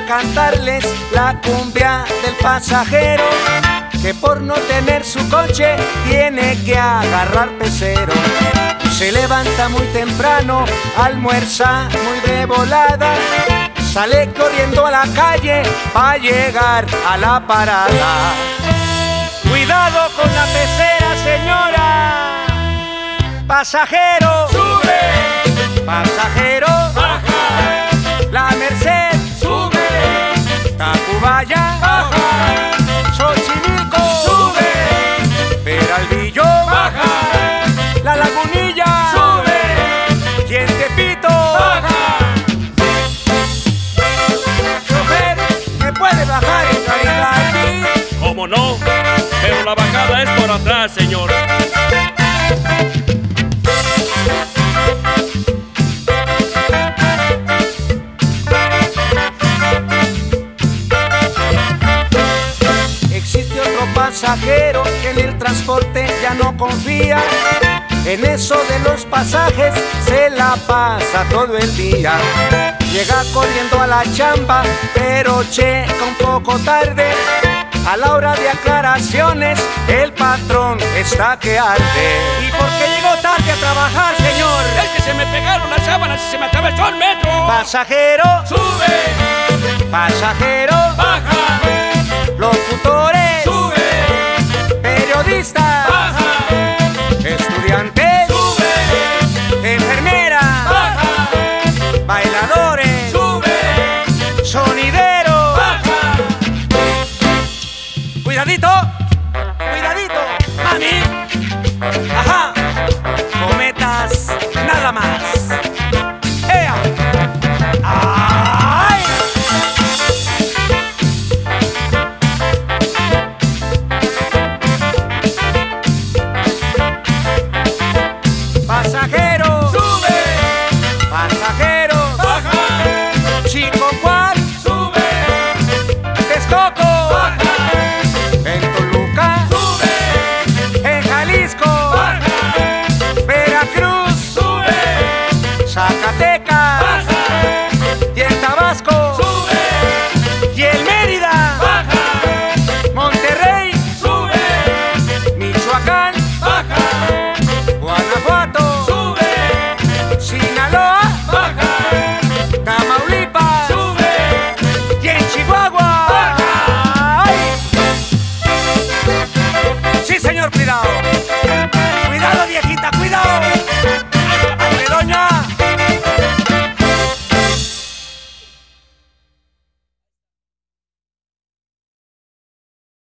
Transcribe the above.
a cantarles la cumbia del pasajero, que por no tener su coche tiene que agarrar pecero. Se levanta muy temprano, almuerza muy de volada, sale corriendo a la calle pa' llegar a la parada. Cuidado con la pecera, señora. Pasajero, sube. Pasajero, Baja. La Merced, Sube. Tacubaya, Baja. Xochimilco, Sube. Peralvillo, Baja. La Lagunilla, Sube. y en Tepito, Baja. chofer, ¿me puede bajar en Garibaldi? ¿Cómo no? Pero la bajada es por atrás, señor. Existe otro pasajero que en el transporte ya no confía. En eso de los pasajes se la pasa todo el día. Llega corriendo a la chamba, pero checa un poco tarde. A la hora de aclaraciones, el patrón está que arde. ¿Y por qué llegó tarde a trabajar, señor? Es que se me pegaron las sábanas y se me atravesó el metro. Pasajero, Sube. pasajero, Baja. locutores, Sube. periodistas, Baja. estudiantes, Sube. enfermeras, Baja. bailadores, Sube. sonideros. Baja. Cuidadito, cuidadito, mami. Ajá, cometas nada más. ¡Ea! ¡Ay! Pasajero, Sube. pasajero, Baja. Chico Juan, Sube. Texcoco, Baja. en Toluca, Sube. en Jalisco, Baja. Veracruz, Sube. Zacatecas, Baja. y en Tabasco, Sube. y en Mérida, Baja. Monterrey, Sube. Michoacán, Baja. Guanajuato, Sube. Sinaloa, Baja. Tamaulipas, Sube. y en Chihuahua. ¡Ay! Sí, señor, cuidado. Cuidado, viejita, cuidado.